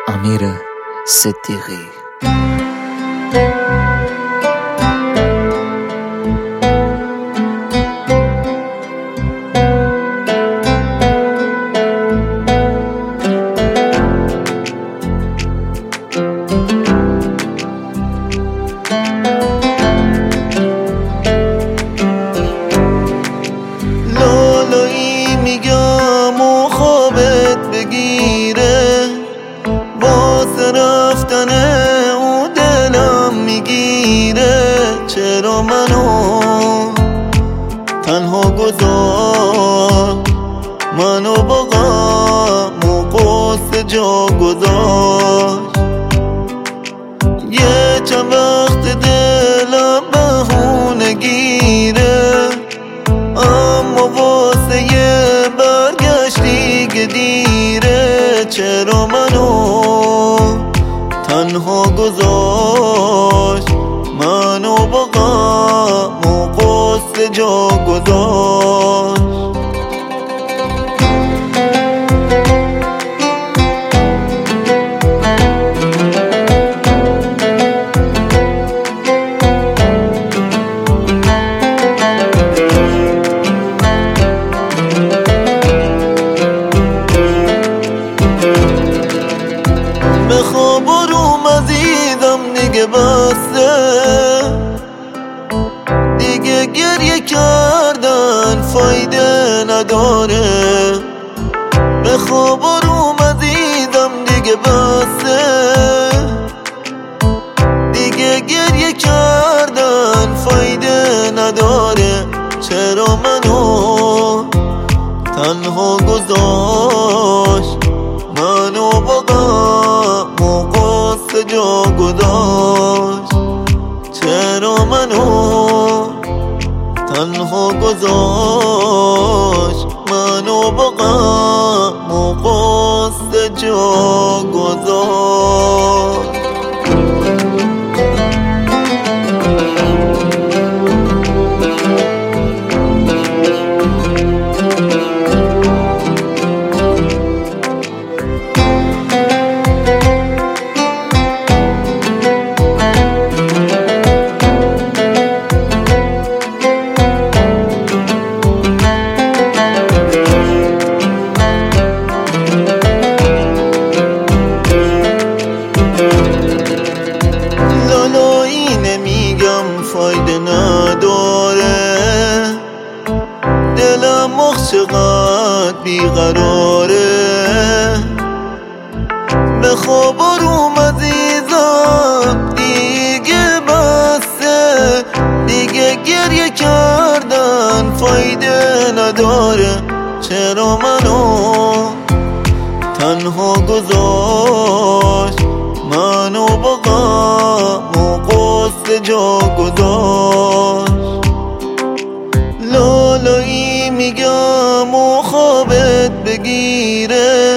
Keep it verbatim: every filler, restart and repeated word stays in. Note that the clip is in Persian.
امیر صدیقی. لالایی میگم و خوابت بگیره، واسه رفتن او دلم میگیره. چرا منو تنها گذار، منو با غم و غصه جا گذاشت. یه چند وقت دلم بهونه گیره، اما واسه یه برگشت دیگه دیره. چرا منو تنها گذاشت، منو با غم و غصه جا گذاشت. بخواب روم عزیزم دیگه بسته، دیگه گریه کردن فایده نداره. بخواب روم عزیزم دیگه بسته، دیگه گریه کردن فایده نداره. چرا منو تنها گذاشت، منو با غم و غصه جا گذاشت. چرا منو تنها گذاشت، منو با غم و غصه جا گذاشت. لالایی نمیگم فایده نداره، دلم مخ چقدر بیقراره. بخواب روم عزیزم دیگه بسته، دیگه گریه کردن فایده نداره. چرا منو تنها گذاشت، منو با غم و غصه جا گذاشت. لالایی میگم و خوابت بگیره،